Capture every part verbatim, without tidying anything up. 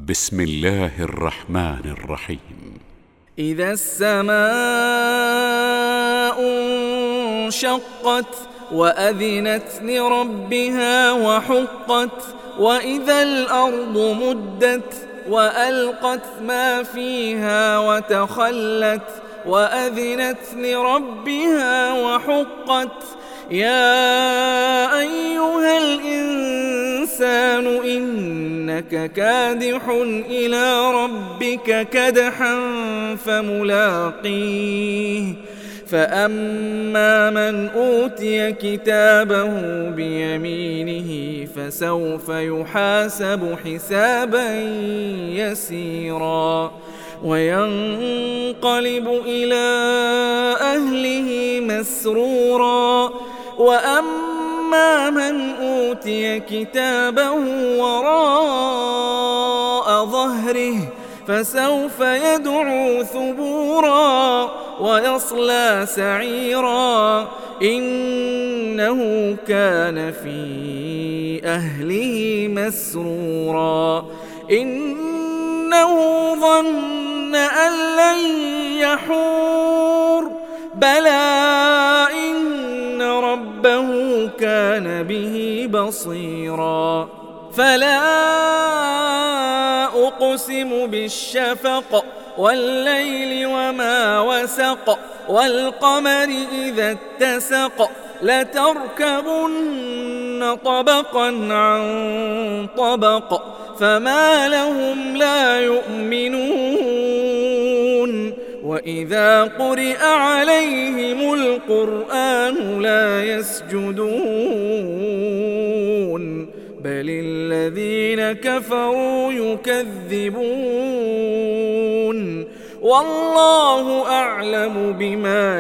بسم الله الرحمن الرحيم. إذا السماء انشقت وأذنت لربها وحقت وإذا الأرض مدت وألقت ما فيها وتخلت وأذنت لربها وحقت يا أيها الإنسان إنك كادح إلى ربك كدحا فملاقيه فأما من أوتي كتابه بيمينه فسوف يحاسب حسابا يسيرا وينقلب إلى أهله مسرورا وأما من أوتي كتابه وراء ظهره فسوف يدعو ثبورا ويصلى سعيرا إنه كان في أهله مسرورا إنه ظن أن لن يحور بلى إن ربه كان به بصيرا فلا أقسم بالشفق والليل وما وسق والقمر إذا اتسق لتركبن طبقا عن طبق فما لهم لا يؤمنون وإذا قرئ عليهم القرآن لا يسجدون بل الذين كفروا يكذبون والله أعلم بما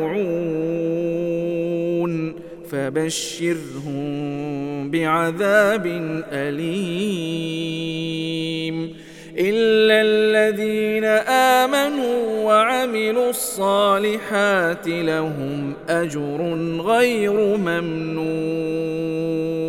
يوعون فبشرهم بعذاب أليم إلا الذين آمنوا وعملوا الصالحات لهم أجر غير ممنون.